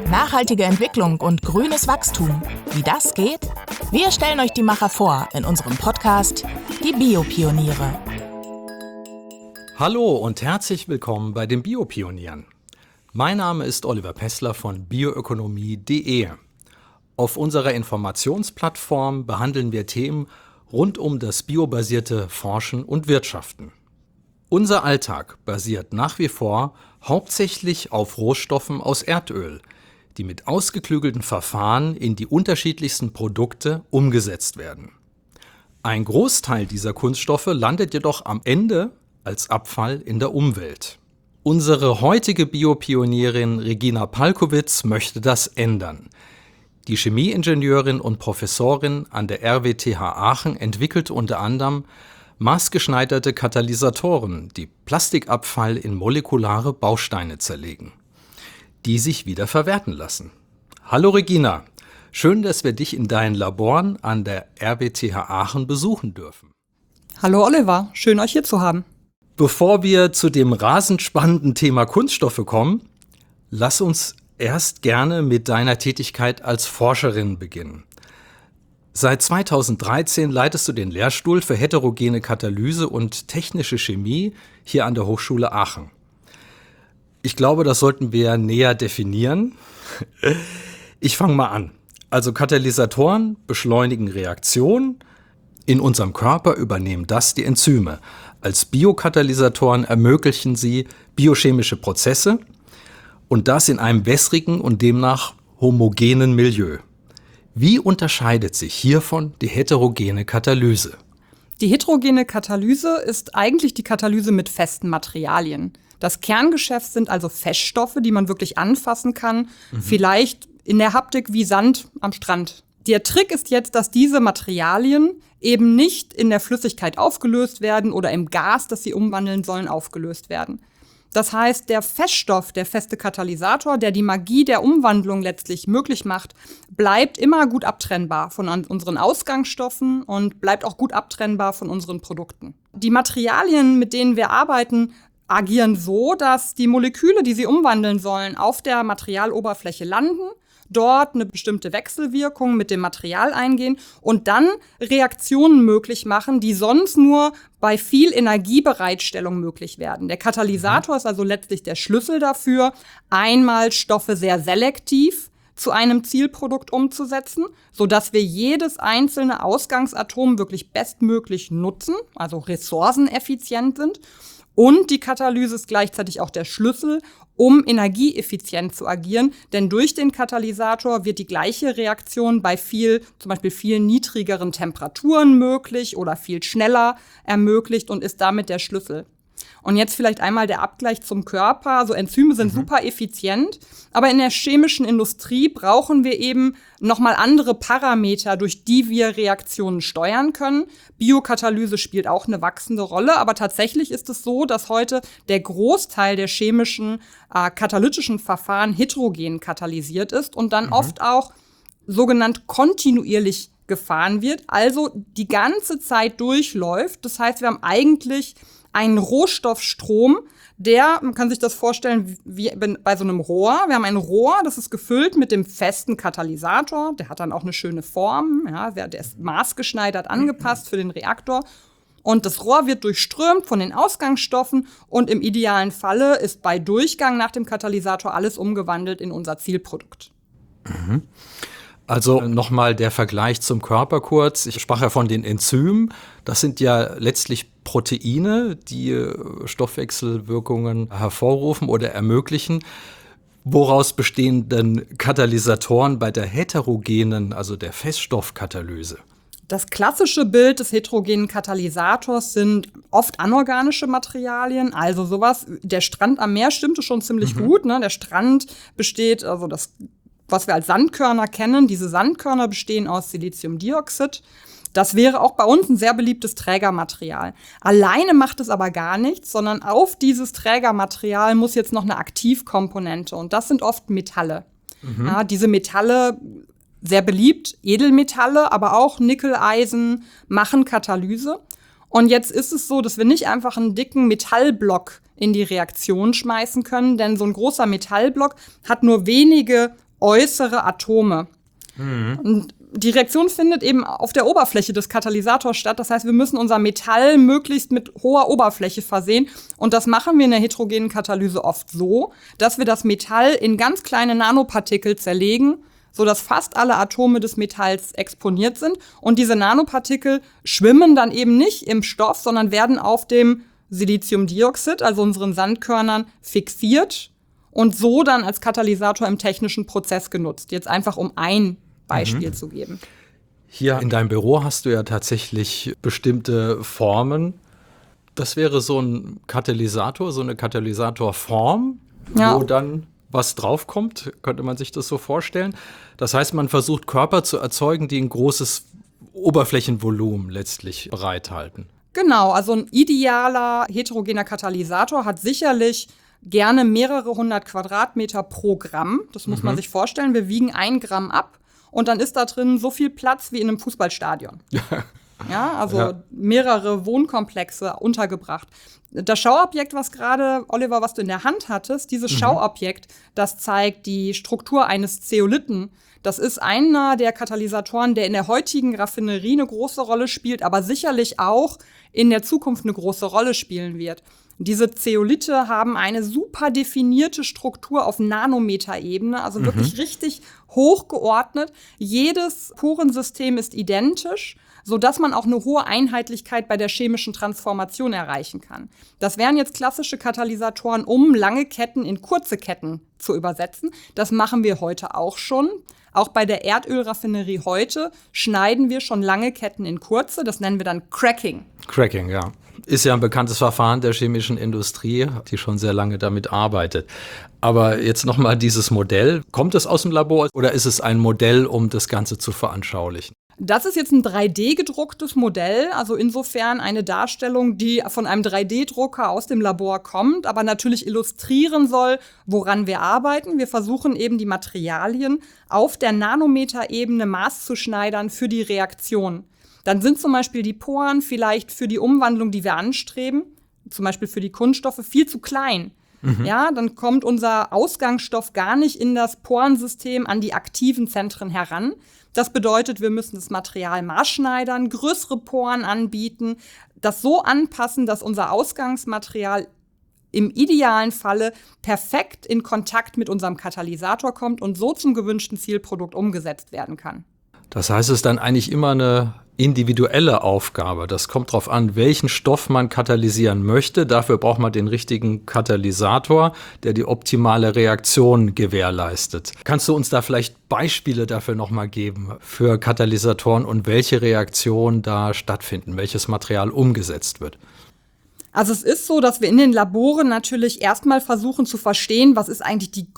Nachhaltige Entwicklung und grünes Wachstum. Wie das geht? Wir stellen euch die Macher vor in unserem Podcast Die Biopioniere. Hallo und herzlich willkommen bei den Biopionieren. Mein Name ist Oliver Pessler von bioökonomie.de. Auf unserer Informationsplattform behandeln wir Themen rund um das biobasierte Forschen und Wirtschaften. Unser Alltag basiert nach wie vor hauptsächlich auf Rohstoffen aus Erdöl, die mit ausgeklügelten Verfahren in die unterschiedlichsten Produkte umgesetzt werden. Ein Großteil dieser Kunststoffe landet jedoch am Ende als Abfall in der Umwelt. Unsere heutige Biopionierin Regina Palkowitz möchte das ändern. Die Chemieingenieurin und Professorin an der RWTH Aachen entwickelt unter anderem maßgeschneiderte Katalysatoren, die Plastikabfall in molekulare Bausteine zerlegen, die sich wieder verwerten lassen. Hallo Regina, schön, dass wir dich in deinen Laboren an der RWTH Aachen besuchen dürfen. Hallo Oliver, schön euch hier zu haben. Bevor wir zu dem rasend spannenden Thema Kunststoffe kommen, lass uns erst gerne mit deiner Tätigkeit als Forscherin beginnen. Seit 2013 leitest du den Lehrstuhl für heterogene Katalyse und technische Chemie hier an der Hochschule Aachen. Ich glaube, das sollten wir näher definieren. Ich fange mal an. Also Katalysatoren beschleunigen Reaktionen. In unserem Körper übernehmen das die Enzyme. Als Biokatalysatoren ermöglichen sie biochemische Prozesse und das in einem wässrigen und demnach homogenen Milieu. Wie unterscheidet sich hiervon die heterogene Katalyse? Die heterogene Katalyse ist eigentlich die Katalyse mit festen Materialien. Das Kerngeschäft sind also Feststoffe, die man wirklich anfassen kann, vielleicht in der Haptik wie Sand am Strand. Der Trick ist jetzt, dass diese Materialien eben nicht in der Flüssigkeit aufgelöst werden oder im Gas, das sie umwandeln sollen, aufgelöst werden. Das heißt, der Feststoff, der feste Katalysator, der die Magie der Umwandlung letztlich möglich macht, bleibt immer gut abtrennbar von unseren Ausgangsstoffen und bleibt auch gut abtrennbar von unseren Produkten. Die Materialien, mit denen wir arbeiten, agieren so, dass die Moleküle, die sie umwandeln sollen, auf der Materialoberfläche landen, dort eine bestimmte Wechselwirkung mit dem Material eingehen und dann Reaktionen möglich machen, die sonst nur bei viel Energiebereitstellung möglich werden. Der Katalysator ist also letztlich der Schlüssel dafür, einmal Stoffe sehr selektiv zu einem Zielprodukt umzusetzen, sodass wir jedes einzelne Ausgangsatom wirklich bestmöglich nutzen, also ressourceneffizient sind. Und die Katalyse ist gleichzeitig auch der Schlüssel, um energieeffizient zu agieren. Denn durch den Katalysator wird die gleiche Reaktion bei zum Beispiel viel niedrigeren Temperaturen möglich oder viel schneller ermöglicht und ist damit der Schlüssel. Und jetzt vielleicht einmal der Abgleich zum Körper. Also Enzyme sind super effizient, aber in der chemischen Industrie brauchen wir eben nochmal andere Parameter, durch die wir Reaktionen steuern können. Biokatalyse spielt auch eine wachsende Rolle, aber tatsächlich ist es so, dass heute der Großteil der chemischen katalytischen Verfahren heterogen katalysiert ist und dann oft auch sogenannt kontinuierlich gefahren wird, also die ganze Zeit durchläuft. Das heißt, wir haben eigentlich einen Rohstoffstrom, man kann sich das vorstellen wie bei so einem Rohr. Wir haben ein Rohr, das ist gefüllt mit dem festen Katalysator. Der hat dann auch eine schöne Form, ja, der ist maßgeschneidert angepasst für den Reaktor. Und das Rohr wird durchströmt von den Ausgangsstoffen und im idealen Falle ist bei Durchgang nach dem Katalysator alles umgewandelt in unser Zielprodukt. Also nochmal der Vergleich zum Körper kurz. Ich sprach ja von den Enzymen. Das sind ja letztlich Proteine, die Stoffwechselwirkungen hervorrufen oder ermöglichen. Woraus bestehen denn Katalysatoren bei der heterogenen, also der Feststoffkatalyse? Das klassische Bild des heterogenen Katalysators sind oft anorganische Materialien, also sowas. Der Strand am Meer stimmte schon ziemlich gut, ne? Der Strand besteht, also das, was wir als Sandkörner kennen, diese Sandkörner bestehen aus Siliziumdioxid. Das wäre auch bei uns ein sehr beliebtes Trägermaterial. Alleine macht es aber gar nichts, sondern auf dieses Trägermaterial muss jetzt noch eine Aktivkomponente und das sind oft Metalle. Ja, diese Metalle, sehr beliebt, Edelmetalle, aber auch Nickel, Eisen machen Katalyse. Und jetzt ist es so, dass wir nicht einfach einen dicken Metallblock in die Reaktion schmeißen können, denn so ein großer Metallblock hat nur wenige äußere Atome. Und die Reaktion findet eben auf der Oberfläche des Katalysators statt. Das heißt, wir müssen unser Metall möglichst mit hoher Oberfläche versehen. Und das machen wir in der heterogenen Katalyse oft so, dass wir das Metall in ganz kleine Nanopartikel zerlegen, sodass fast alle Atome des Metalls exponiert sind. Und diese Nanopartikel schwimmen dann eben nicht im Stoff, sondern werden auf dem Siliziumdioxid, also unseren Sandkörnern, fixiert und so dann als Katalysator im technischen Prozess genutzt. Jetzt einfach um ein Beispiel zu geben. Hier in deinem Büro hast du ja tatsächlich bestimmte Formen. Das wäre so ein Katalysator, so eine Katalysatorform, wo dann was draufkommt. Könnte man sich das so vorstellen? Das heißt, man versucht Körper zu erzeugen, die ein großes Oberflächenvolumen letztlich bereithalten. Genau, also ein idealer heterogener Katalysator hat sicherlich gerne mehrere 100 Quadratmeter pro Gramm. Das muss man sich vorstellen. Wir wiegen 1 Gramm ab. Und dann ist da drin so viel Platz wie in einem Fußballstadion. Ja, also mehrere Wohnkomplexe untergebracht. Das Schauobjekt, was gerade, Oliver, was du in der Hand hattest, dieses Schauobjekt, das zeigt die Struktur eines Zeolithen. Das ist einer der Katalysatoren, der in der heutigen Raffinerie eine große Rolle spielt, aber sicherlich auch in der Zukunft eine große Rolle spielen wird. Diese Zeolithe haben eine super definierte Struktur auf Nanometerebene, also wirklich richtig hoch geordnet. Jedes Porensystem ist identisch, sodass man auch eine hohe Einheitlichkeit bei der chemischen Transformation erreichen kann. Das wären jetzt klassische Katalysatoren, um lange Ketten in kurze Ketten zu übersetzen. Das machen wir heute auch schon. Auch bei der Erdölraffinerie heute schneiden wir schon lange Ketten in kurze. Das nennen wir dann Cracking. Cracking, ja. Ist ja ein bekanntes Verfahren der chemischen Industrie, die schon sehr lange damit arbeitet. Aber jetzt nochmal dieses Modell. Kommt es aus dem Labor oder ist es ein Modell, um das Ganze zu veranschaulichen? Das ist jetzt ein 3D-gedrucktes Modell, also insofern eine Darstellung, die von einem 3D-Drucker aus dem Labor kommt, aber natürlich illustrieren soll, woran wir arbeiten. Wir versuchen eben die Materialien auf der Nanometerebene maßzuschneidern für die Reaktion. Dann sind zum Beispiel die Poren vielleicht für die Umwandlung, die wir anstreben, zum Beispiel für die Kunststoffe, viel zu klein. Ja, dann kommt unser Ausgangsstoff gar nicht in das Porensystem an die aktiven Zentren heran. Das bedeutet, wir müssen das Material maßschneidern, größere Poren anbieten, das so anpassen, dass unser Ausgangsmaterial im idealen Falle perfekt in Kontakt mit unserem Katalysator kommt und so zum gewünschten Zielprodukt umgesetzt werden kann. Das heißt, es ist dann eigentlich immer eine individuelle Aufgabe. Das kommt darauf an, welchen Stoff man katalysieren möchte. Dafür braucht man den richtigen Katalysator, der die optimale Reaktion gewährleistet. Kannst du uns da vielleicht Beispiele dafür nochmal geben für Katalysatoren und welche Reaktionen da stattfinden, welches Material umgesetzt wird? Also es ist so, dass wir in den Laboren natürlich erstmal versuchen zu verstehen, was ist eigentlich die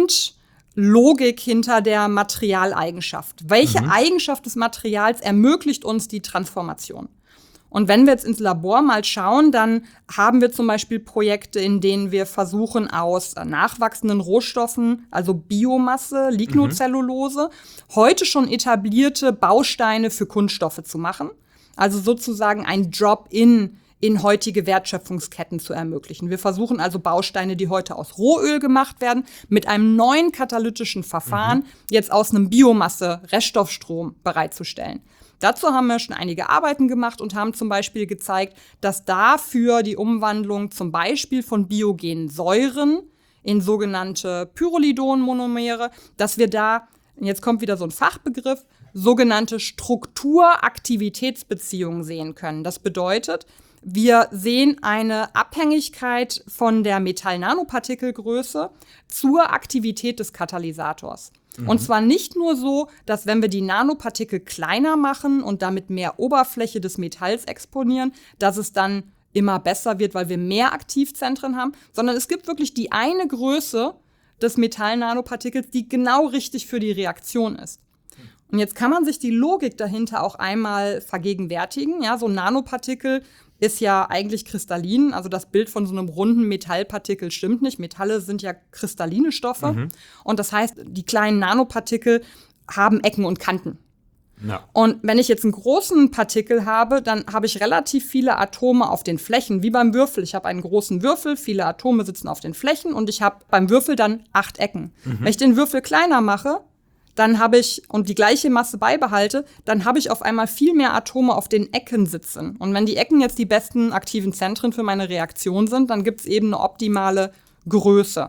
Grundlogik hinter der Materialeigenschaft. Welche Eigenschaft des Materials ermöglicht uns die Transformation? Und wenn wir jetzt ins Labor mal schauen, dann haben wir zum Beispiel Projekte, in denen wir versuchen, aus nachwachsenden Rohstoffen, also Biomasse, Lignocellulose, heute schon etablierte Bausteine für Kunststoffe zu machen. Also sozusagen ein Drop-in in heutige Wertschöpfungsketten zu ermöglichen. Wir versuchen also Bausteine, die heute aus Rohöl gemacht werden, mit einem neuen katalytischen Verfahren jetzt aus einem Biomasse-Reststoffstrom bereitzustellen. Dazu haben wir schon einige Arbeiten gemacht und haben zum Beispiel gezeigt, dass dafür die Umwandlung zum Beispiel von biogenen Säuren in sogenannte Pyrrolidon-Monomere, dass wir da, jetzt kommt wieder so ein Fachbegriff, sogenannte Struktur-Aktivitätsbeziehungen sehen können. Das bedeutet, wir sehen eine Abhängigkeit von der Metall-Nanopartikelgröße zur Aktivität des Katalysators. Und zwar nicht nur so, dass wenn wir die Nanopartikel kleiner machen und damit mehr Oberfläche des Metalls exponieren, dass es dann immer besser wird, weil wir mehr Aktivzentren haben, sondern es gibt wirklich die eine Größe des Metall-Nanopartikels, die genau richtig für die Reaktion ist. Und jetzt kann man sich die Logik dahinter auch einmal vergegenwärtigen. Ja, so ein Nanopartikel ist ja eigentlich kristallin, also das Bild von so einem runden Metallpartikel stimmt nicht. Metalle sind ja kristalline Stoffe und das heißt, die kleinen Nanopartikel haben Ecken und Kanten. Ja. Und wenn ich jetzt einen großen Partikel habe, dann habe ich relativ viele Atome auf den Flächen, wie beim Würfel. Ich habe einen großen Würfel, viele Atome sitzen auf den Flächen und ich habe beim Würfel dann 8 Ecken. Wenn ich den Würfel kleiner mache, dann habe ich, und die gleiche Masse beibehalte, dann habe ich auf einmal viel mehr Atome auf den Ecken sitzen. Und wenn die Ecken jetzt die besten aktiven Zentren für meine Reaktion sind, dann gibt es eben eine optimale Größe.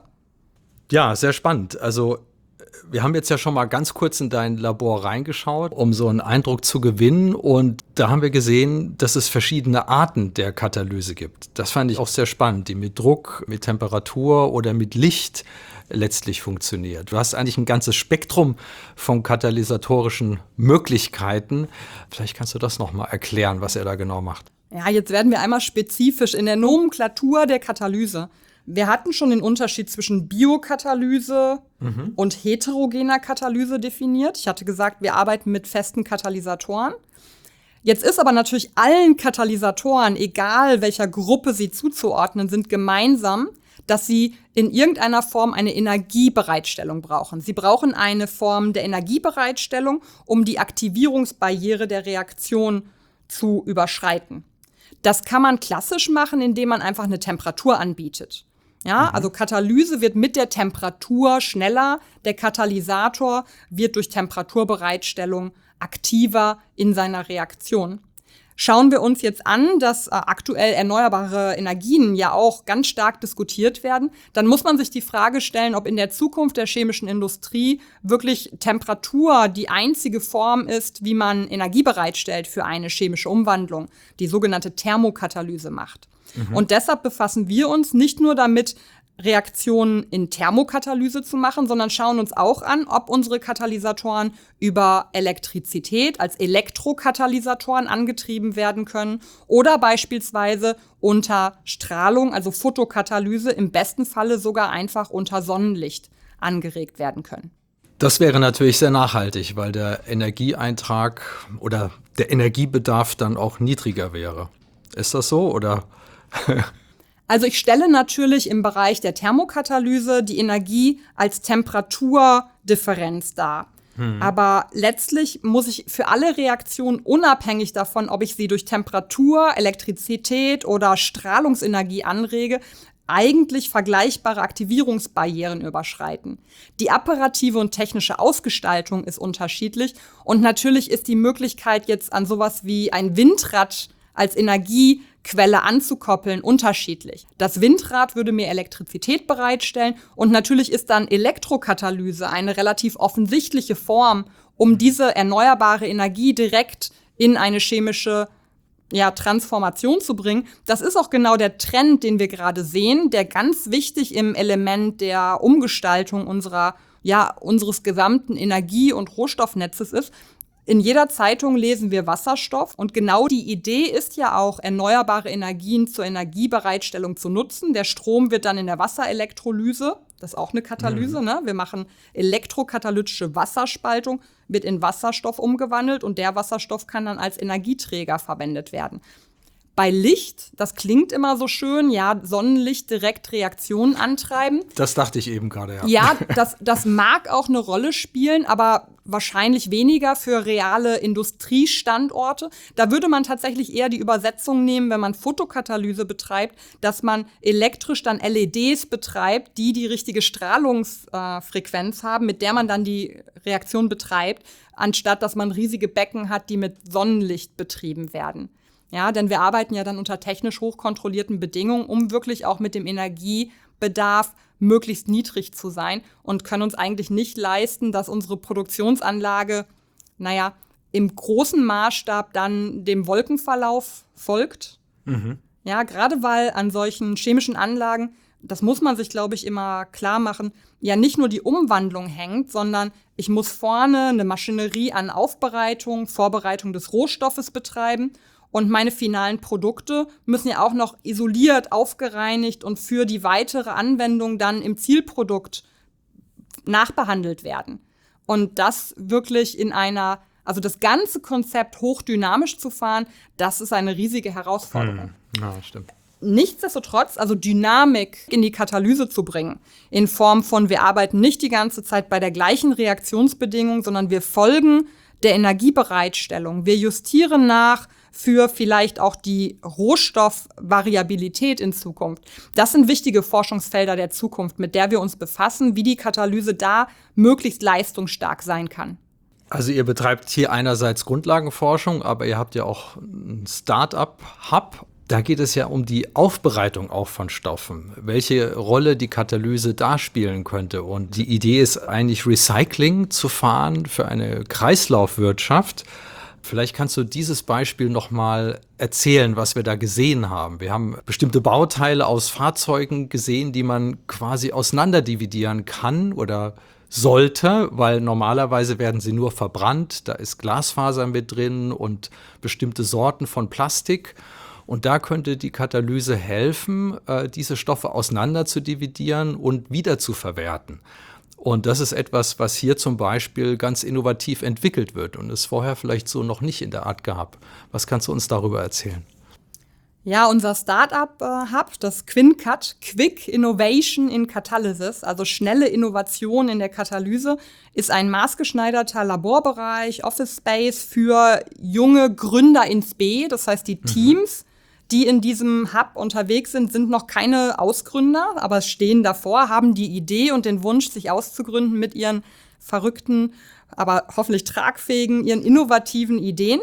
Ja, sehr spannend. Also wir haben jetzt ja schon mal ganz kurz in dein Labor reingeschaut, um so einen Eindruck zu gewinnen. Und da haben wir gesehen, dass es verschiedene Arten der Katalyse gibt. Das fand ich auch sehr spannend, die mit Druck, mit Temperatur oder mit Licht letztlich funktioniert. Du hast eigentlich ein ganzes Spektrum von katalysatorischen Möglichkeiten. Vielleicht kannst du das noch mal erklären, was er da genau macht. Ja, jetzt werden wir einmal spezifisch in der Nomenklatur der Katalyse. Wir hatten schon den Unterschied zwischen Biokatalyse und heterogener Katalyse definiert. Ich hatte gesagt, wir arbeiten mit festen Katalysatoren. Jetzt ist aber natürlich allen Katalysatoren, egal welcher Gruppe sie zuzuordnen sind, gemeinsam, dass sie in irgendeiner Form eine Energiebereitstellung brauchen. Sie brauchen eine Form der Energiebereitstellung, um die Aktivierungsbarriere der Reaktion zu überschreiten. Das kann man klassisch machen, indem man einfach eine Temperatur anbietet. Ja, also Katalyse wird mit der Temperatur schneller. Der Katalysator wird durch Temperaturbereitstellung aktiver in seiner Reaktion. Schauen wir uns jetzt an, dass aktuell erneuerbare Energien ja auch ganz stark diskutiert werden, dann muss man sich die Frage stellen, ob in der Zukunft der chemischen Industrie wirklich Temperatur die einzige Form ist, wie man Energie bereitstellt für eine chemische Umwandlung, die sogenannte Thermokatalyse macht. Und deshalb befassen wir uns nicht nur damit, Reaktionen in Thermokatalyse zu machen, sondern schauen uns auch an, ob unsere Katalysatoren über Elektrizität als Elektrokatalysatoren angetrieben werden können oder beispielsweise unter Strahlung, also Photokatalyse, im besten Falle sogar einfach unter Sonnenlicht angeregt werden können. Das wäre natürlich sehr nachhaltig, weil der Energieeintrag oder der Energiebedarf dann auch niedriger wäre. Ist das so oder? Also ich stelle natürlich im Bereich der Thermokatalyse die Energie als Temperaturdifferenz dar. Aber letztlich muss ich für alle Reaktionen, unabhängig davon, ob ich sie durch Temperatur, Elektrizität oder Strahlungsenergie anrege, eigentlich vergleichbare Aktivierungsbarrieren überschreiten. Die apparative und technische Ausgestaltung ist unterschiedlich und natürlich ist die Möglichkeit jetzt an sowas wie ein Windrad als Energiequelle anzukoppeln unterschiedlich. Das Windrad würde mir Elektrizität bereitstellen und natürlich ist dann Elektrokatalyse eine relativ offensichtliche Form, um diese erneuerbare Energie direkt in eine chemische Transformation zu bringen. Das ist auch genau der Trend, den wir gerade sehen, der ganz wichtig im Element der Umgestaltung unseres gesamten Energie- und Rohstoffnetzes ist. In jeder Zeitung lesen wir Wasserstoff und genau die Idee ist ja auch, erneuerbare Energien zur Energiebereitstellung zu nutzen. Der Strom wird dann in der Wasserelektrolyse, das ist auch eine Katalyse, ne? Wir machen elektrokatalytische Wasserspaltung, wird in Wasserstoff umgewandelt und der Wasserstoff kann dann als Energieträger verwendet werden. Bei Licht, das klingt immer so schön, ja, Sonnenlicht direkt Reaktionen antreiben. Das dachte ich eben gerade, ja. Ja, das mag auch eine Rolle spielen, aber wahrscheinlich weniger für reale Industriestandorte. Da würde man tatsächlich eher die Übersetzung nehmen, wenn man Photokatalyse betreibt, dass man elektrisch dann LEDs betreibt, die richtige Strahlungsfrequenz haben, mit der man dann die Reaktion betreibt, anstatt dass man riesige Becken hat, die mit Sonnenlicht betrieben werden. Ja, denn wir arbeiten ja dann unter technisch hochkontrollierten Bedingungen, um wirklich auch mit dem Energiebedarf möglichst niedrig zu sein und können uns eigentlich nicht leisten, dass unsere Produktionsanlage, im großen Maßstab dann dem Wolkenverlauf folgt. Ja, gerade weil an solchen chemischen Anlagen, das muss man sich, glaube ich, immer klar machen, ja nicht nur die Umwandlung hängt, sondern ich muss vorne eine Maschinerie an Aufbereitung, Vorbereitung des Rohstoffes betreiben. Und meine finalen Produkte müssen ja auch noch isoliert, aufgereinigt und für die weitere Anwendung dann im Zielprodukt nachbehandelt werden. Und das wirklich also das ganze Konzept hochdynamisch zu fahren, das ist eine riesige Herausforderung. Ja, stimmt. Nichtsdestotrotz, also Dynamik in die Katalyse zu bringen, in Form von, wir arbeiten nicht die ganze Zeit bei der gleichen Reaktionsbedingung, sondern wir folgen der Energiebereitstellung. Wir justieren nach für vielleicht auch die Rohstoffvariabilität in Zukunft. Das sind wichtige Forschungsfelder der Zukunft, mit der wir uns befassen, wie die Katalyse da möglichst leistungsstark sein kann. Also ihr betreibt hier einerseits Grundlagenforschung, aber ihr habt ja auch ein Start-up-Hub. Da geht es ja um die Aufbereitung auch von Stoffen, welche Rolle die Katalyse da spielen könnte. Und die Idee ist eigentlich, Recycling zu fahren für eine Kreislaufwirtschaft. Vielleicht kannst du dieses Beispiel noch mal erzählen, was wir da gesehen haben. Wir haben bestimmte Bauteile aus Fahrzeugen gesehen, die man quasi auseinanderdividieren kann oder sollte, weil normalerweise werden sie nur verbrannt. Da ist Glasfaser mit drin und bestimmte Sorten von Plastik. Und da könnte die Katalyse helfen, diese Stoffe auseinander zu dividieren und wieder zu verwerten. Und das ist etwas, was hier zum Beispiel ganz innovativ entwickelt wird und es vorher vielleicht so noch nicht in der Art gab. Was kannst du uns darüber erzählen? Ja, unser Startup-Hub, das QuinCat, Quick Innovation in Catalysis, also schnelle Innovation in der Katalyse, ist ein maßgeschneiderter Laborbereich, Office Space für junge Gründer ins B. Das heißt, die Teams, die in diesem Hub unterwegs sind, sind noch keine Ausgründer, aber stehen davor, haben die Idee und den Wunsch, sich auszugründen mit ihren verrückten, aber hoffentlich tragfähigen, ihren innovativen Ideen.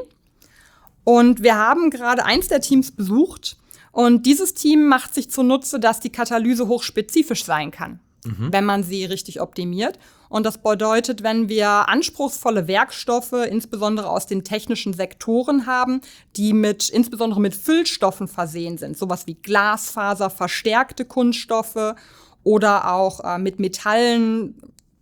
Und wir haben gerade eins der Teams besucht und dieses Team macht sich zunutze, dass die Katalyse hochspezifisch sein kann, wenn man sie richtig optimiert. Und das bedeutet, wenn wir anspruchsvolle Werkstoffe, insbesondere aus den technischen Sektoren haben, die insbesondere mit Füllstoffen versehen sind, sowas wie Glasfaser, verstärkte Kunststoffe oder auch mit Metallen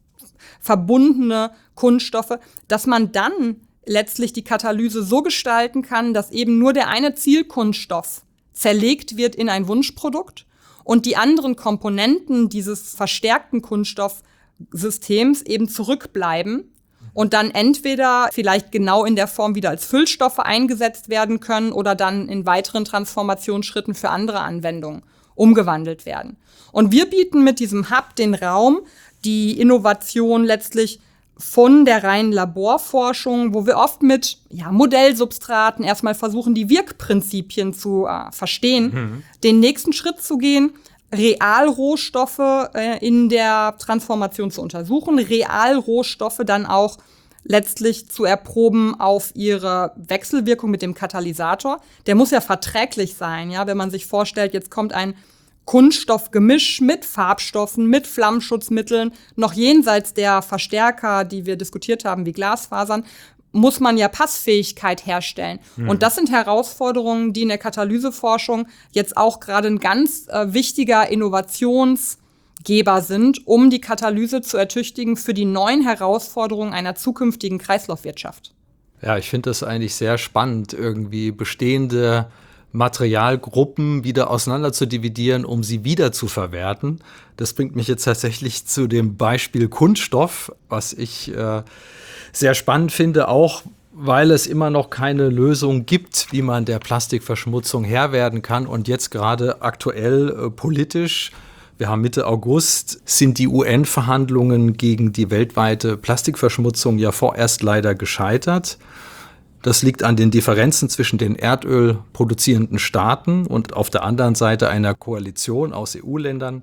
verbundene Kunststoffe, dass man dann letztlich die Katalyse so gestalten kann, dass eben nur der eine Zielkunststoff zerlegt wird in ein Wunschprodukt und die anderen Komponenten dieses verstärkten Kunststoffsystems eben zurückbleiben und dann entweder vielleicht genau in der Form wieder als Füllstoffe eingesetzt werden können oder dann in weiteren Transformationsschritten für andere Anwendungen umgewandelt werden. Und wir bieten mit diesem Hub den Raum, die Innovation letztlich von der reinen Laborforschung, wo wir oft mit Modellsubstraten erstmal versuchen, die Wirkprinzipien zu verstehen, den nächsten Schritt zu gehen, Realrohstoffe in der Transformation zu untersuchen, Realrohstoffe dann auch letztlich zu erproben auf ihre Wechselwirkung mit dem Katalysator. Der muss ja verträglich sein, ja, wenn man sich vorstellt, jetzt kommt ein Kunststoffgemisch mit Farbstoffen, mit Flammschutzmitteln, noch jenseits der Verstärker, die wir diskutiert haben, wie Glasfasern, muss man ja Passfähigkeit herstellen. Und das sind Herausforderungen, die in der Katalyseforschung jetzt auch gerade ein ganz wichtiger Innovationsgeber sind, um die Katalyse zu ertüchtigen für die neuen Herausforderungen einer zukünftigen Kreislaufwirtschaft. Ja, ich finde das eigentlich sehr spannend, irgendwie bestehende Materialgruppen wieder auseinander zu dividieren, um sie wieder zu verwerten. Das bringt mich jetzt tatsächlich zu dem Beispiel Kunststoff, was ich sehr spannend finde, auch weil es immer noch keine Lösung gibt, wie man der Plastikverschmutzung Herr werden kann. Und jetzt gerade aktuell politisch, wir haben Mitte August, sind die UN-Verhandlungen gegen die weltweite Plastikverschmutzung ja vorerst leider gescheitert. Das liegt an den Differenzen zwischen den erdölproduzierenden Staaten und auf der anderen Seite einer Koalition aus EU-Ländern,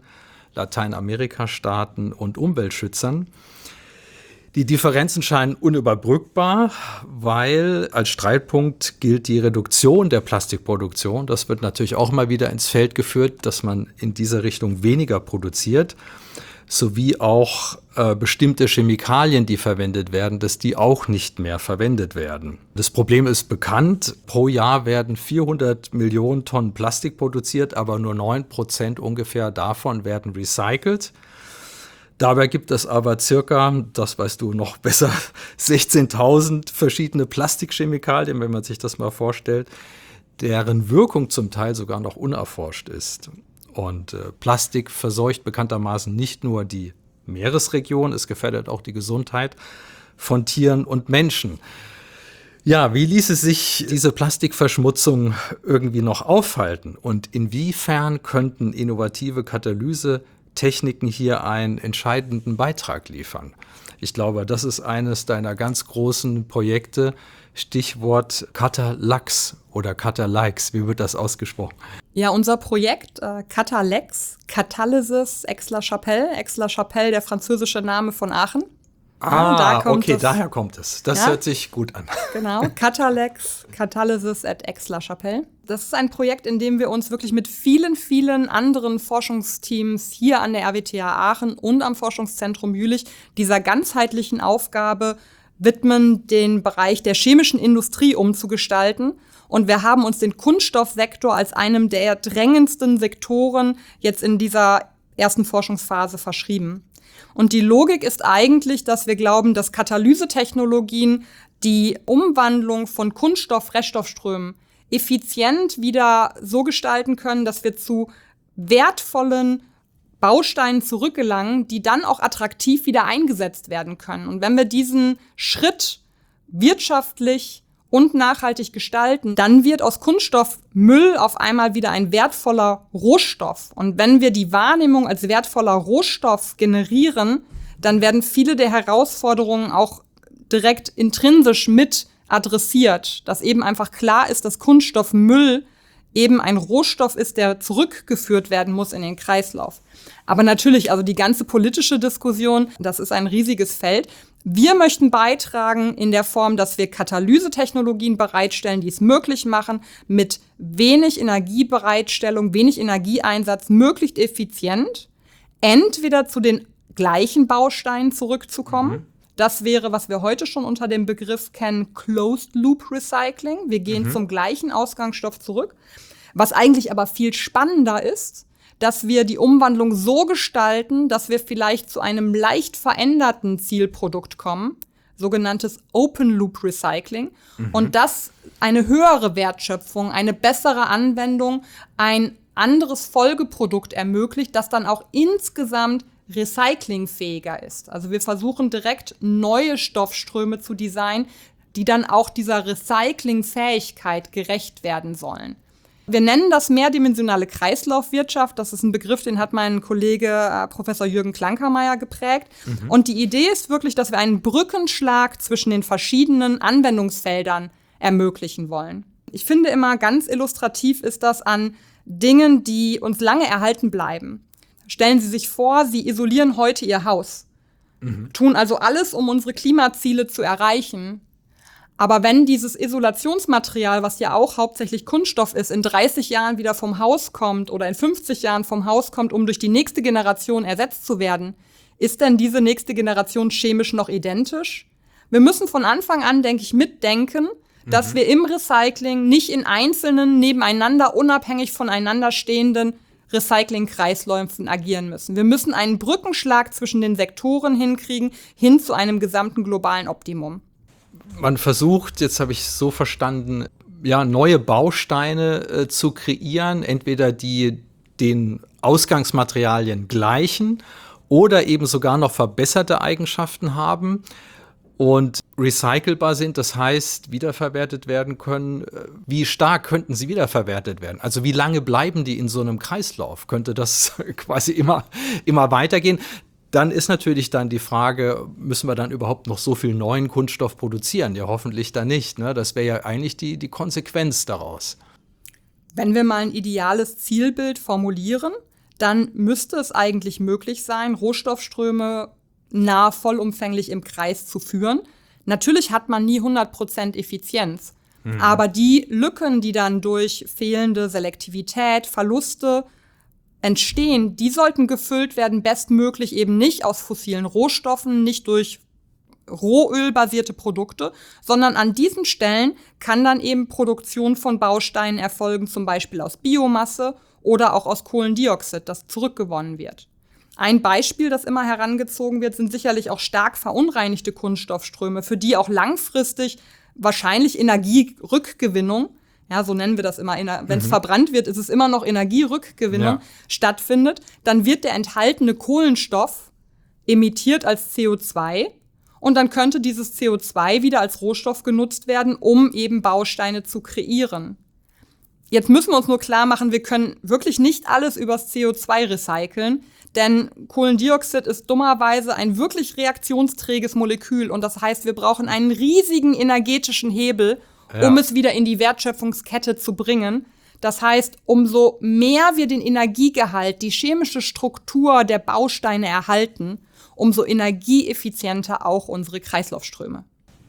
Lateinamerika-Staaten und Umweltschützern. Die Differenzen scheinen unüberbrückbar, weil als Streitpunkt gilt die Reduktion der Plastikproduktion. Das wird natürlich auch mal wieder ins Feld geführt, dass man in dieser Richtung weniger produziert, sowie auch bestimmte Chemikalien, die verwendet werden, dass die auch nicht mehr verwendet werden. Das Problem ist bekannt. Pro Jahr werden 400 Millionen Tonnen Plastik produziert, aber nur 9% ungefähr davon werden recycelt. Dabei gibt es aber circa, das weißt du noch besser, 16.000 verschiedene Plastikchemikalien, wenn man sich das mal vorstellt, deren Wirkung zum Teil sogar noch unerforscht ist. Und Plastik verseucht bekanntermaßen nicht nur die Meeresregion, es gefährdet auch die Gesundheit von Tieren und Menschen. Ja, wie ließe sich diese Plastikverschmutzung irgendwie noch aufhalten? Und inwiefern könnten innovative Katalyse Techniken hier einen entscheidenden Beitrag liefern. Ich glaube, das ist eines deiner ganz großen Projekte, Stichwort Catalux oder Catalyx. Wie wird das ausgesprochen? Ja, unser Projekt Catalyx, Catalysis Aix-la-Chapelle. Aix-la-Chapelle, der französische Name von Aachen. Daher kommt es. Das hört sich gut an. Genau, Catalyx, Catalysis at Aix-la-Chapelle. Das ist ein Projekt, in dem wir uns wirklich mit vielen, vielen anderen Forschungsteams hier an der RWTH Aachen und am Forschungszentrum Jülich dieser ganzheitlichen Aufgabe widmen, den Bereich der chemischen Industrie umzugestalten. Und wir haben uns den Kunststoffsektor als einem der drängendsten Sektoren jetzt in dieser ersten Forschungsphase verschrieben. Und die Logik ist eigentlich, dass wir glauben, dass Katalysetechnologien die Umwandlung von Kunststoff-Reststoffströmen effizient wieder so gestalten können, dass wir zu wertvollen Bausteinen zurückgelangen, die dann auch attraktiv wieder eingesetzt werden können. Und wenn wir diesen Schritt wirtschaftlich und nachhaltig gestalten, dann wird aus Kunststoff Müll auf einmal wieder ein wertvoller Rohstoff. Und wenn wir die Wahrnehmung als wertvoller Rohstoff generieren, dann werden viele der Herausforderungen auch direkt intrinsisch mit adressiert, dass eben einfach klar ist, dass Kunststoffmüll eben ein Rohstoff ist, der zurückgeführt werden muss in den Kreislauf. Aber natürlich, also die ganze politische Diskussion, das ist ein riesiges Feld. Wir möchten beitragen in der Form, dass wir Katalysetechnologien bereitstellen, die es möglich machen, mit wenig Energiebereitstellung, wenig Energieeinsatz, möglichst effizient, entweder zu den gleichen Bausteinen zurückzukommen. Das wäre, was wir heute schon unter dem Begriff kennen, Closed Loop Recycling. Wir gehen zum gleichen Ausgangsstoff zurück. Was eigentlich aber viel spannender ist, dass wir die Umwandlung so gestalten, dass wir vielleicht zu einem leicht veränderten Zielprodukt kommen, sogenanntes Open Loop Recycling. Und das eine höhere Wertschöpfung, eine bessere Anwendung, ein anderes Folgeprodukt ermöglicht, das dann auch insgesamt recyclingfähiger ist. Also wir versuchen direkt neue Stoffströme zu designen, die dann auch dieser Recyclingfähigkeit gerecht werden sollen. Wir nennen das mehrdimensionale Kreislaufwirtschaft. Das ist ein Begriff, den hat mein Kollege Professor Jürgen Klankermeier geprägt. Und die Idee ist wirklich, dass wir einen Brückenschlag zwischen den verschiedenen Anwendungsfeldern ermöglichen wollen. Ich finde immer ganz illustrativ ist das an Dingen, die uns lange erhalten bleiben. Stellen Sie sich vor, Sie isolieren heute Ihr Haus, tun also alles, um unsere Klimaziele zu erreichen. Aber wenn dieses Isolationsmaterial, was ja auch hauptsächlich Kunststoff ist, in 30 Jahren wieder vom Haus kommt oder in 50 Jahren vom Haus kommt, um durch die nächste Generation ersetzt zu werden, ist denn diese nächste Generation chemisch noch identisch? Wir müssen von Anfang an, denke ich, mitdenken, dass wir im Recycling nicht in einzelnen, nebeneinander, unabhängig voneinander stehenden Recycling-Kreisläufen agieren müssen. Wir müssen einen Brückenschlag zwischen den Sektoren hinkriegen, hin zu einem gesamten globalen Optimum. Man versucht, jetzt habe ich so verstanden, ja, neue Bausteine zu kreieren, entweder die den Ausgangsmaterialien gleichen oder eben sogar noch verbesserte Eigenschaften haben und recycelbar sind, das heißt, wiederverwertet werden können. Wie stark könnten sie wiederverwertet werden? Also wie lange bleiben die in so einem Kreislauf? Könnte das quasi immer weitergehen? Dann ist natürlich dann die Frage, müssen wir dann überhaupt noch so viel neuen Kunststoff produzieren? Ja, hoffentlich dann nicht. Ne? Das wäre ja eigentlich die Konsequenz daraus. Wenn wir mal ein ideales Zielbild formulieren, dann müsste es eigentlich möglich sein, Rohstoffströme nah vollumfänglich im Kreis zu führen. Natürlich hat man nie 100% Effizienz. Aber die Lücken, die dann durch fehlende Selektivität, Verluste entstehen, die sollten gefüllt werden, bestmöglich eben nicht aus fossilen Rohstoffen, nicht durch rohölbasierte Produkte, sondern an diesen Stellen kann dann eben Produktion von Bausteinen erfolgen, zum Beispiel aus Biomasse oder auch aus Kohlendioxid, das zurückgewonnen wird. Ein Beispiel, das immer herangezogen wird, sind sicherlich auch stark verunreinigte Kunststoffströme, für die auch langfristig wahrscheinlich Energierückgewinnung, ja, so nennen wir das immer, wenn es verbrannt wird, ist es immer noch Energierückgewinnung, stattfindet, dann wird der enthaltene Kohlenstoff emittiert als CO2 und dann könnte dieses CO2 wieder als Rohstoff genutzt werden, um eben Bausteine zu kreieren. Jetzt müssen wir uns nur klar machen, wir können wirklich nicht alles übers CO2 recyceln, denn Kohlendioxid ist dummerweise ein wirklich reaktionsträges Molekül und das heißt, wir brauchen einen riesigen energetischen Hebel, um es wieder in die Wertschöpfungskette zu bringen. Das heißt, umso mehr wir den Energiegehalt, die chemische Struktur der Bausteine erhalten, umso energieeffizienter auch unsere Kreislaufströme.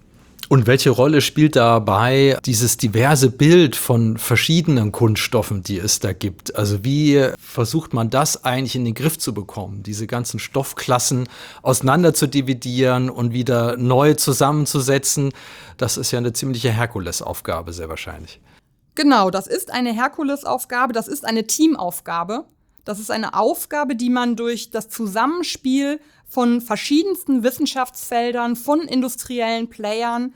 Und welche Rolle spielt dabei dieses diverse Bild von verschiedenen Kunststoffen, die es da gibt? Also wie versucht man das eigentlich in den Griff zu bekommen, diese ganzen Stoffklassen auseinander zu dividieren und wieder neu zusammenzusetzen? Das ist ja eine ziemliche Herkulesaufgabe, sehr wahrscheinlich. Genau, das ist eine Herkulesaufgabe, das ist eine Teamaufgabe. Das ist eine Aufgabe, die man durch das Zusammenspiel von verschiedensten Wissenschaftsfeldern, von industriellen Playern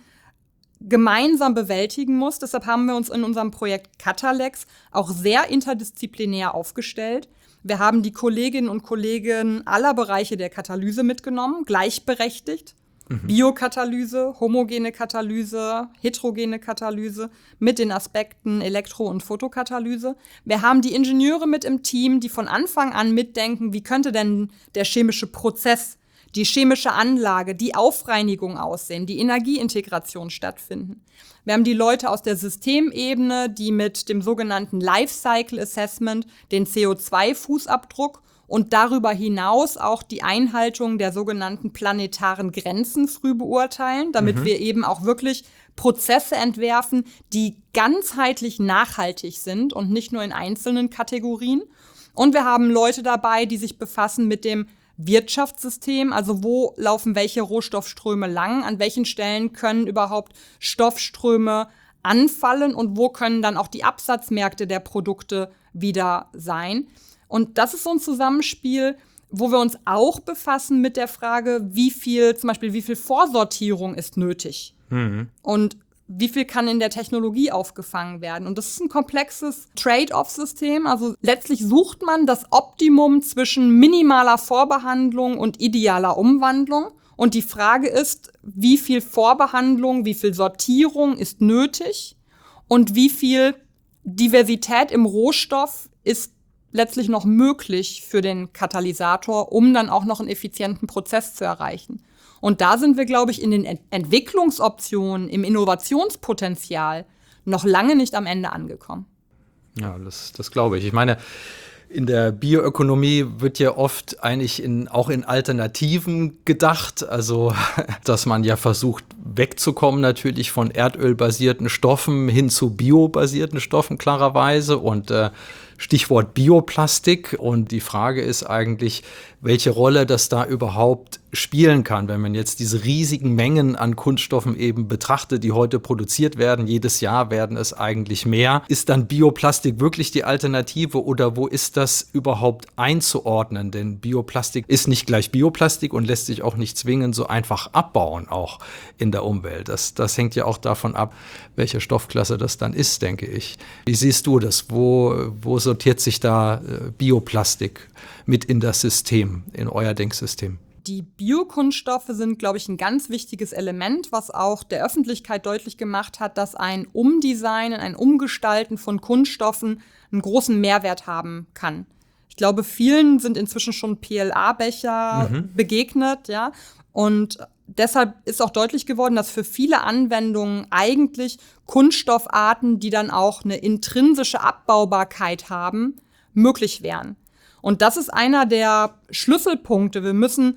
gemeinsam bewältigen muss. Deshalb haben wir uns in unserem Projekt Catalex auch sehr interdisziplinär aufgestellt. Wir haben die Kolleginnen und Kollegen aller Bereiche der Katalyse mitgenommen, gleichberechtigt. Biokatalyse, homogene Katalyse, heterogene Katalyse mit den Aspekten Elektro- und Photokatalyse. Wir haben die Ingenieure mit im Team, die von Anfang an mitdenken, wie könnte denn der chemische Prozess, die chemische Anlage, die Aufreinigung aussehen, die Energieintegration stattfinden. Wir haben die Leute aus der Systemebene, die mit dem sogenannten Lifecycle Assessment den CO2-Fußabdruck und darüber hinaus auch die Einhaltung der sogenannten planetaren Grenzen früh beurteilen, damit wir eben auch wirklich Prozesse entwerfen, die ganzheitlich nachhaltig sind und nicht nur in einzelnen Kategorien. Und wir haben Leute dabei, die sich befassen mit dem Wirtschaftssystem, also wo laufen welche Rohstoffströme lang, an welchen Stellen können überhaupt Stoffströme anfallen und wo können dann auch die Absatzmärkte der Produkte wieder sein. Und das ist so ein Zusammenspiel, wo wir uns auch befassen mit der Frage, wie viel Vorsortierung ist nötig und wie viel kann in der Technologie aufgefangen werden. Und das ist ein komplexes Trade-off-System. Also letztlich sucht man das Optimum zwischen minimaler Vorbehandlung und idealer Umwandlung. Und die Frage ist, wie viel Vorbehandlung, wie viel Sortierung ist nötig und wie viel Diversität im Rohstoff ist letztlich noch möglich für den Katalysator, um dann auch noch einen effizienten Prozess zu erreichen. Und da sind wir, glaube ich, in den Entwicklungsoptionen, im Innovationspotenzial noch lange nicht am Ende angekommen. Ja, das glaube ich. Ich meine, in der Bioökonomie wird ja oft eigentlich auch in Alternativen gedacht, also dass man ja versucht wegzukommen natürlich von erdölbasierten Stoffen hin zu biobasierten Stoffen klarerweise und Stichwort Bioplastik und die Frage ist eigentlich, welche Rolle das da überhaupt spielen kann, wenn man jetzt diese riesigen Mengen an Kunststoffen eben betrachtet, die heute produziert werden. Jedes Jahr werden es eigentlich mehr. Ist dann Bioplastik wirklich die Alternative oder wo ist das überhaupt einzuordnen? Denn Bioplastik ist nicht gleich Bioplastik und lässt sich auch nicht zwingend so einfach abbauen, auch in der Umwelt. Das hängt ja auch davon ab, welche Stoffklasse das dann ist, denke ich. Wie siehst du das? Wo sortiert sich da Bioplastik mit in das System, in euer Denksystem? Die Biokunststoffe sind, glaube ich, ein ganz wichtiges Element, was auch der Öffentlichkeit deutlich gemacht hat, dass ein Umdesignen, ein Umgestalten von Kunststoffen einen großen Mehrwert haben kann. Ich glaube, vielen sind inzwischen schon PLA-Becher begegnet, ja. Und deshalb ist auch deutlich geworden, dass für viele Anwendungen eigentlich Kunststoffarten, die dann auch eine intrinsische Abbaubarkeit haben, möglich wären. Und das ist einer der Schlüsselpunkte. Wir müssen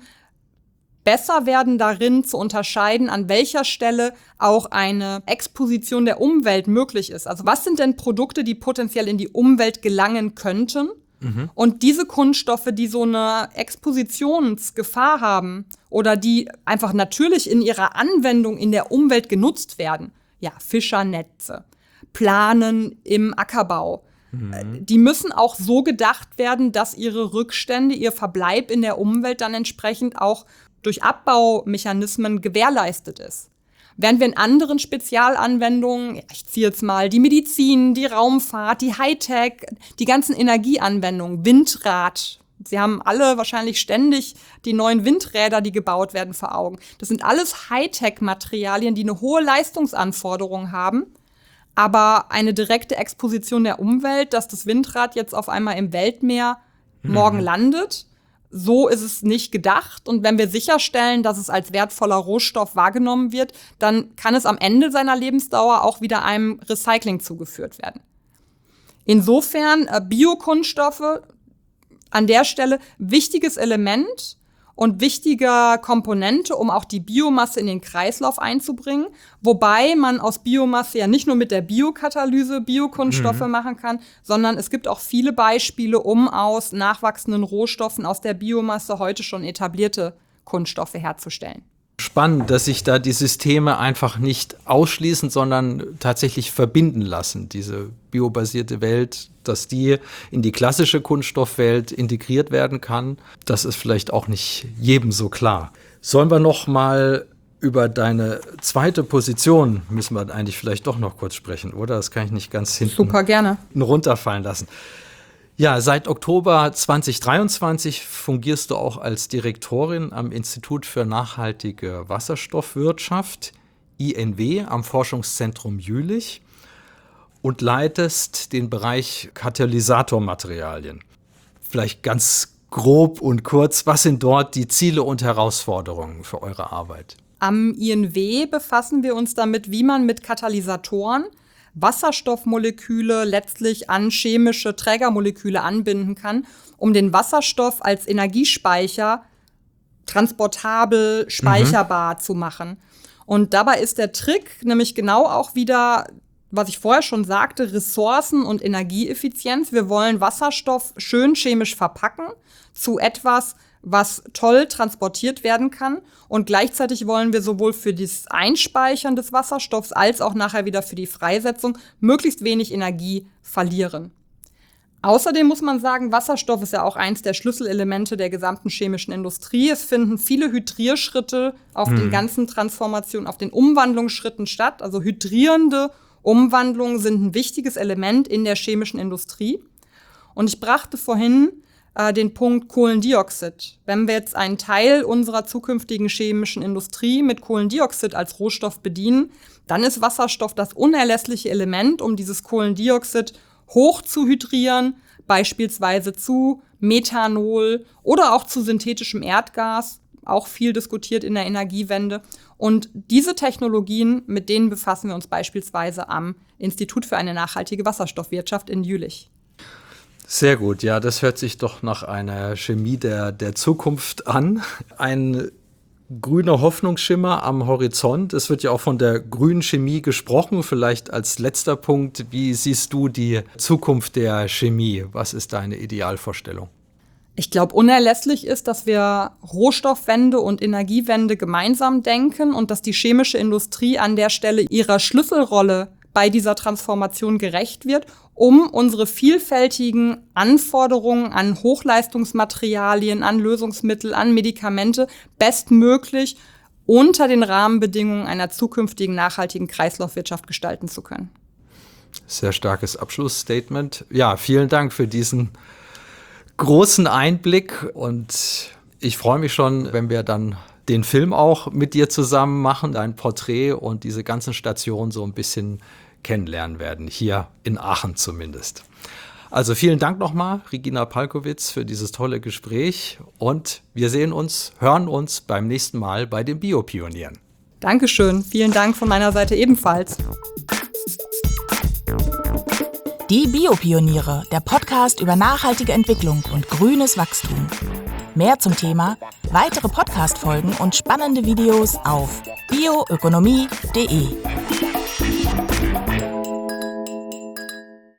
besser werden darin zu unterscheiden, an welcher Stelle auch eine Exposition der Umwelt möglich ist. Also was sind denn Produkte, die potenziell in die Umwelt gelangen könnten? Und diese Kunststoffe, die so eine Expositionsgefahr haben oder die einfach natürlich in ihrer Anwendung in der Umwelt genutzt werden, ja, Fischernetze, Planen im Ackerbau, die müssen auch so gedacht werden, dass ihre Rückstände, ihr Verbleib in der Umwelt dann entsprechend auch durch Abbaumechanismen gewährleistet ist. Während wir in anderen Spezialanwendungen, ich ziehe jetzt mal die Medizin, die Raumfahrt, die Hightech, die ganzen Energieanwendungen, Windrad, Sie haben alle wahrscheinlich ständig die neuen Windräder, die gebaut werden, vor Augen. Das sind alles Hightech-Materialien, die eine hohe Leistungsanforderung haben, aber eine direkte Exposition der Umwelt, dass das Windrad jetzt auf einmal im Weltmeer morgen landet, so ist es nicht gedacht. Und wenn wir sicherstellen, dass es als wertvoller Rohstoff wahrgenommen wird, dann kann es am Ende seiner Lebensdauer auch wieder einem Recycling zugeführt werden. Insofern Biokunststoffe an der Stelle wichtiges Element und wichtige Komponente, um auch die Biomasse in den Kreislauf einzubringen. Wobei man aus Biomasse ja nicht nur mit der Biokatalyse Biokunststoffe machen kann, sondern es gibt auch viele Beispiele, um aus nachwachsenden Rohstoffen aus der Biomasse heute schon etablierte Kunststoffe herzustellen. Spannend, dass sich da die Systeme einfach nicht ausschließen, sondern tatsächlich verbinden lassen, diese biobasierte Welt, dass die in die klassische Kunststoffwelt integriert werden kann. Das ist vielleicht auch nicht jedem so klar. Sollen wir noch mal über deine zweite Position, müssen wir eigentlich vielleicht doch noch kurz sprechen, oder? Das kann ich nicht ganz hinten Super gerne runterfallen lassen. Ja, seit Oktober 2023 fungierst du auch als Direktorin am Institut für nachhaltige Wasserstoffwirtschaft, INW, am Forschungszentrum Jülich und leitest den Bereich Katalysatormaterialien. Vielleicht ganz grob und kurz, was sind dort die Ziele und Herausforderungen für eure Arbeit? Am INW befassen wir uns damit, wie man mit Katalysatoren Wasserstoffmoleküle letztlich an chemische Trägermoleküle anbinden kann, um den Wasserstoff als Energiespeicher transportabel, speicherbar zu machen. Und dabei ist der Trick nämlich genau auch wieder, was ich vorher schon sagte, Ressourcen- und Energieeffizienz. Wir wollen Wasserstoff schön chemisch verpacken zu etwas, was toll transportiert werden kann. Und gleichzeitig wollen wir sowohl für das Einspeichern des Wasserstoffs als auch nachher wieder für die Freisetzung möglichst wenig Energie verlieren. Außerdem muss man sagen, Wasserstoff ist ja auch eins der Schlüsselelemente der gesamten chemischen Industrie. Es finden viele Hydrierschritte auf den ganzen Transformationen, auf den Umwandlungsschritten statt. Also hydrierende Umwandlungen sind ein wichtiges Element in der chemischen Industrie. Und ich brachte vorhin den Punkt Kohlendioxid. Wenn wir jetzt einen Teil unserer zukünftigen chemischen Industrie mit Kohlendioxid als Rohstoff bedienen, dann ist Wasserstoff das unerlässliche Element, um dieses Kohlendioxid hoch zu hydrieren, beispielsweise zu Methanol oder auch zu synthetischem Erdgas, auch viel diskutiert in der Energiewende. Und diese Technologien, mit denen befassen wir uns beispielsweise am Institut für eine nachhaltige Wasserstoffwirtschaft in Jülich. Sehr gut, ja, das hört sich doch nach einer Chemie der Zukunft an. Ein grüner Hoffnungsschimmer am Horizont. Es wird ja auch von der grünen Chemie gesprochen. Vielleicht als letzter Punkt, wie siehst du die Zukunft der Chemie? Was ist deine Idealvorstellung? Ich glaube, unerlässlich ist, dass wir Rohstoffwende und Energiewende gemeinsam denken und dass die chemische Industrie an der Stelle ihrer Schlüsselrolle bei dieser Transformation gerecht wird, um unsere vielfältigen Anforderungen an Hochleistungsmaterialien, an Lösungsmittel, an Medikamente bestmöglich unter den Rahmenbedingungen einer zukünftigen nachhaltigen Kreislaufwirtschaft gestalten zu können. Sehr starkes Abschlussstatement. Ja, vielen Dank für diesen großen Einblick und ich freue mich schon, wenn wir dann den Film auch mit dir zusammen machen, dein Porträt und diese ganzen Stationen so ein bisschen kennenlernen werden, hier in Aachen zumindest. Also vielen Dank nochmal, Regina Palkowitz, für dieses tolle Gespräch und wir sehen uns, hören uns beim nächsten Mal bei den Biopionieren. Dankeschön, vielen Dank von meiner Seite ebenfalls. Die Biopioniere, der Podcast über nachhaltige Entwicklung und grünes Wachstum. Mehr zum Thema, weitere Podcast-Folgen und spannende Videos auf bioökonomie.de.